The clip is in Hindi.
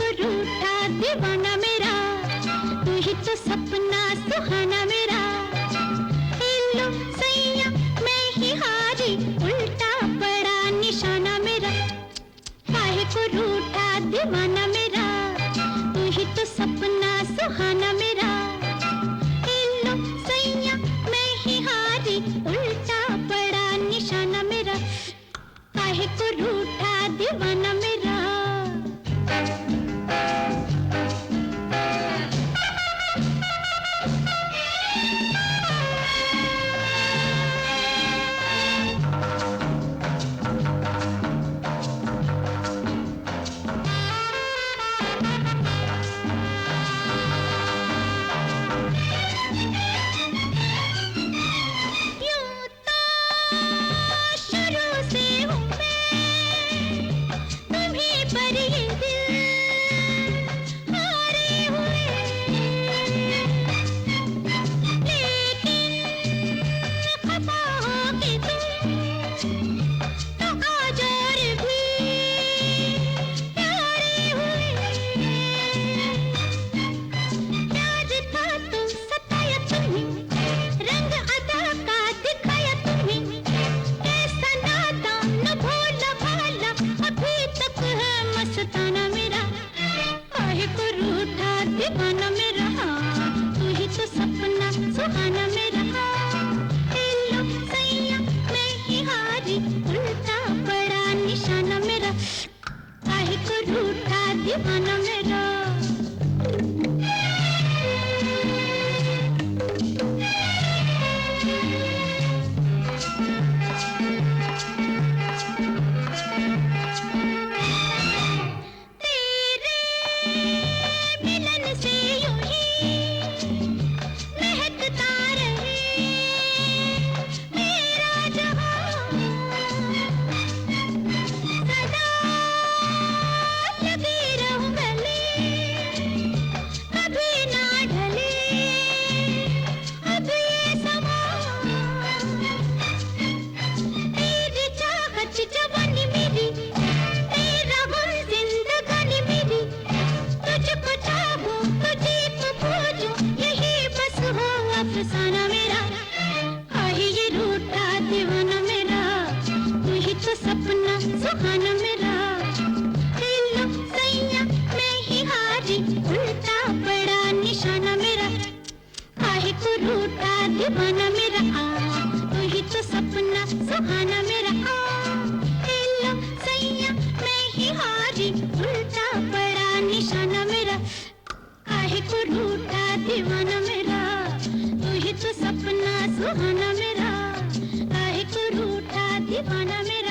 रूठा दीवाना मेरा, तू ही तो सपना सुहाना मेरा। लो सैया मैं ही हारी, उल्टा पड़ा निशाना मेरा। काहे को रूठा दीवाना मेरा, तू ही तो सपना सुहाना मेरा। लो सैया मैं ही हारी, उल्टा पड़ा निशाना मेरा। काहे को रूठा दीवाना मेरा। दीवाना मेरा, तू ही तो सपना सुहाना मेरा। लो सैया मैं ही हारी, उल्टा पड़ा निशाना मेरा। काहे को रूठा दीवाना मेरा। अफसाना मेरा, काहे ये रूठा दीवाना मेरा, तू ही तो सपना सुहाना मेरा। लो सैया मैं ही हारी, उल्टा पड़ा निशाना मेरा। काहे को रूठा दीवाना मेरा, तू ही तो सपना सुहाना मेरा। लो सैया मैं ही हारी, उल्टा पड़ा निशाना मेरा। काहे को रूठा दीवाना मेरा, तू ही तो सपना सुहाना मेरा। काहे को रूठा दीवाना मेरा।